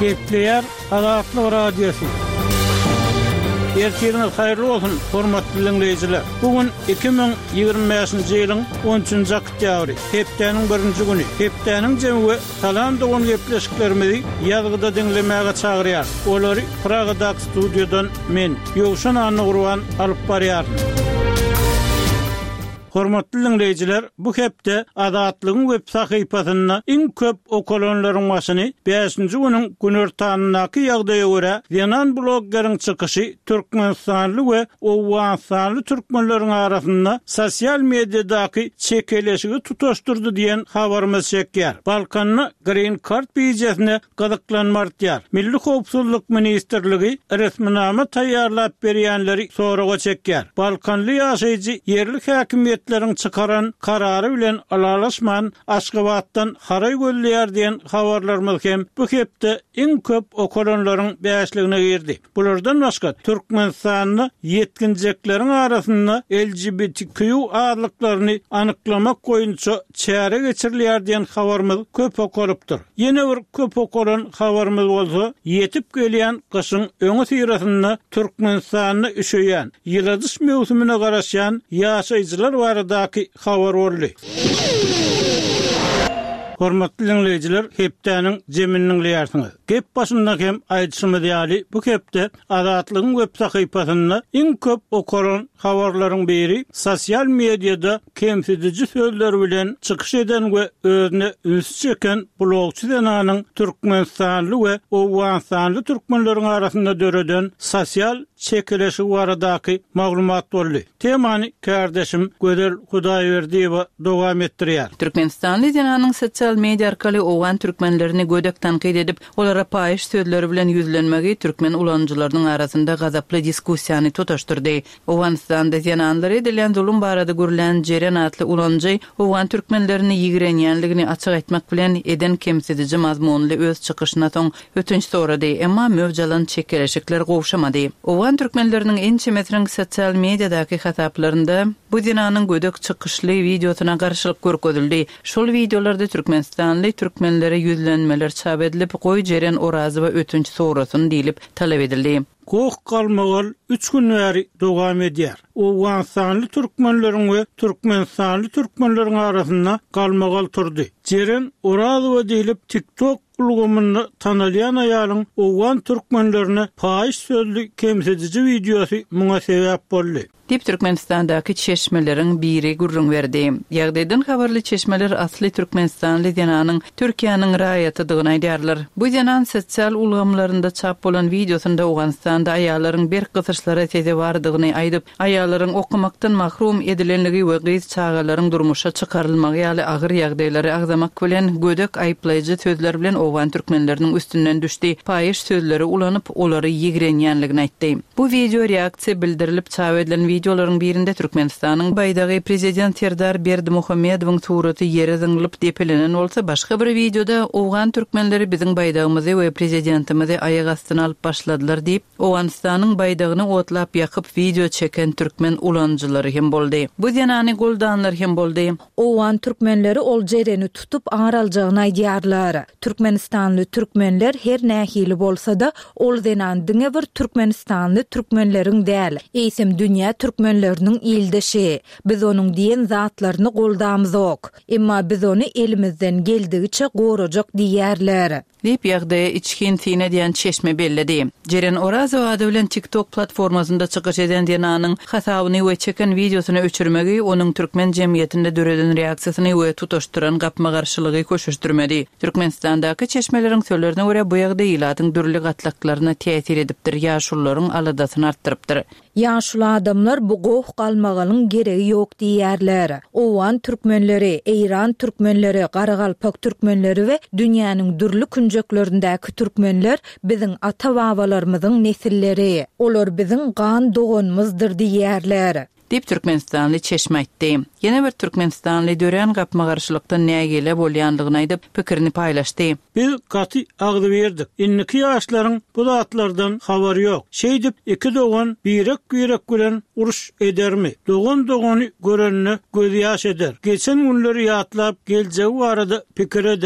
Kepler Azatlyk Radiosu. Ertiriniz hayırlı olsun, hormatly dinleyijiler. Bugün 2025-nji ýylyň 13-nji oktýabry, hepdeniň 1-nji güni. Hepdeniň jemgy salam dogan gepleşiklerimizi ýazgyda dinlemäge çagyrýar. Olary Pragada studiodan men Ýogşan Anygurwan alyp barýar. Hormatly dinleyijiler, bu hepde Azatlygyň web sahypasyna iň köp okulanlaryň başyny 5-nji güniň günortanynaky ýagdaýa görä ýanan bloggeriň çykyşy türkmenstanly we owganstanly türkmenleriň arasynda sosial mediadaky çekeleşigi tutaşdyrdy diýen habarymyz çekýär. Balkanna Green Card bijesine gazaklanmardyar. Milli Howpsuzlyk Ministrligi resminama taýýarlap berýänleri soraga çekýär. Balkanly ýaşaýjy yerlik häkimiýet çıkaran kararı bilen alalaşman Aşgabatdan haray gözleýär diýen habarlarymyz hem bu hepde iň köp okulanlaryň bäşligine girdi. Bulardan başga Türkmenistanyň yetkinjekleriň arasynda LGBTQ adlyklaryny anyklamak goýunça çäre geçirilýär diýen habarymyz köp okulypdyr. Ýene bir köp okulan habarymyz bolsa, ýetip gelýän gyşyň öňe syrasynda Türkmenistanyny üşeýän, ýyldys mewsumyna garaşan ýaşaýjylar baradaki habar boldy. Hormatly dinleyijiler, hepdeniň jeminiň ýarsyňyz. Gep başynda hem aýdyşymyz ýaly bu hepde Azatlygyň web sahypasyna iň köp okulan habarlaryň biri sosial mediada kemsedici sözler bilen çykyş eden we özüne üns çeken blogçy denanyň Türkmenstanly we owganstanly türkmenleriň arasynda döreden sosial çekeleşi baradaky maglumat boldy. Temany kardeşim Gödel Hudaýberdiýew dowam etdirýär. Türkmenstanly denanyň sosial media arkaly owgan türkmenlerini gödek tanqid edip, olara paýyş sözleri bilen ýüzlenmegi türkmen ulanjylarynyň arasynda gazaply diskussiýany tutaşdyrdy. Owganstanda denanlary edilen zulum barada görülen Jeren atly ulanjy owgan türkmenlerini ýigrenýänligini açyk etmek bilen eden kemsedici mazmunly öz çykyşyna soň ötünç sorady, emma mövjalan çekeleşikler gowşamady. Owgan türkmenleriniň ençemetriň sosial mediadaky hasaplarynda bu denanyň gödek çykyşly videosuna garşylyk görkezildi. Şol videolarda Türkmenstanly türkmenlere ýüzlenmeler çap edilip, goý Jeren orazy we ötünç sorasyny diýilip talap edildi. Goh galmagal 3 gün bäri dowam edýär. Owganstanly türkmenleriň we Türkmenstanly türkmenleriň arasynda galmagal turdy. Jeren orazy we diýilip TikTok ulgamyny tanalýan aýalyň owgan türkmenlerine paýyş sözli kemsedici videosy muňa sebäp boldy. Dip Türkmenistandaky çeşmeleriň biri gurrun berdi. Ýagdaýdan habarly çeşmeler asly Türkmenistanly denanyň Türkiýanyň raýatydygyny aýdýarlar. Bu denan sosial ulgamlarynda çap bolan videosunda Owganstanda aýallaryň bir gysyşlara teze bardygyny aýdyp, aýallaryň okumakdan mahrum edilenligi we gyz çagalaryň durmuşa çykarylmagy ýaly agyr ýagdaýlary agzamak bilen gödek aýplaýjy sözler bilen owgan türkmenleriniň üstünden düşdi. Paýyş sözleri ulanyp, olary ýigrenýänligini aýtdy. Bu video reaksiýa bildirilip çap edilen videolaryň birinde Türkmenistanyň baýdagy prezident Serdar Berdimuhammedowyň suraty ýere zyňlyp depelenen bolsa, başga bir videoda owgan türkmenleri biziň baýdagymyzy we prezidentimizi aýak astyna alyp başladylar diýip, Owganstanyň baýdagyny otlap ýakyp video çeken türkmen ulanjylary hem boldy. Bu denany goldanlar hem boldy. Owgan türkmenleri ol Jereni tutup aňaraljagyny aýdýarlar. Türkmenistanly türkmenler her nähili bolsa-da ol denan diňe bir Türkmenistanly türkmenleriň däl. Eýsem dünýä türkmenleriniň ildeşi. Biz onuň diýen zatlaryny goldamyzok. Emma biz ony elimizden geldigiçe gorajak diýerler. Dip ýagdaýa içkin tine diýen çeşme belledi. Jeren Orazy ady bilen TikTok platformasynda çykyş eden denanyň hasabyny we çeken videosyny öçürmegi onuň türkmen jemgyýetinde döreden reaksiýasyny we tutaşdyran gapma garşylygy köşüşdirmedi. Türkmenistandaky çeşmeleriň sözlerine görä bu ýagdaý ilatyň dürli gatlaklaryna täsir edipdir, ýaşullaryň aladasyny artdyrypdyr. Ýaşul adamlar bu goh galmagalyň geregi ýok diýerler. Owgan türkmenleri, Eýran türkmenleri, Garagalpak türkmenleri we dünýäniň dürli künjeklerindäki türkmenler biziň ata-babalarymyzyň nesilleri. Olar biziň gan doganymyzdyr diýerler. Dip Türkmenistanly çeşme aýtdy. Ýene bir Türkmenistanly dören gapma garşylykdan nägele bolýanlygyny aýdyp pikirini paýlaşdy. Biz gaty agdy berdik. Inniki ýaşlaryň bu zatlardan habary ýok. Şeýdip iki dogan birek bilen uruş edermi? Dogan dogany görenne göz ýaş eder. Geçen günleri ýatlap geljegi barada pikir eder.